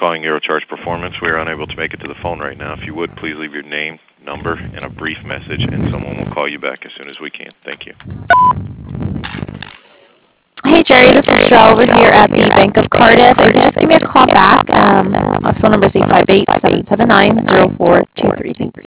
calling Aerocharge Performance. We are unable to make it to the phone right now. If you would, please leave your name, number, and a brief message, and someone will call you back as soon as we can. Thank you. Hey Jerry, this is Cheryl over here at the Bank of Cardiff. If you just give me a call back, my phone number is 858-779-0423.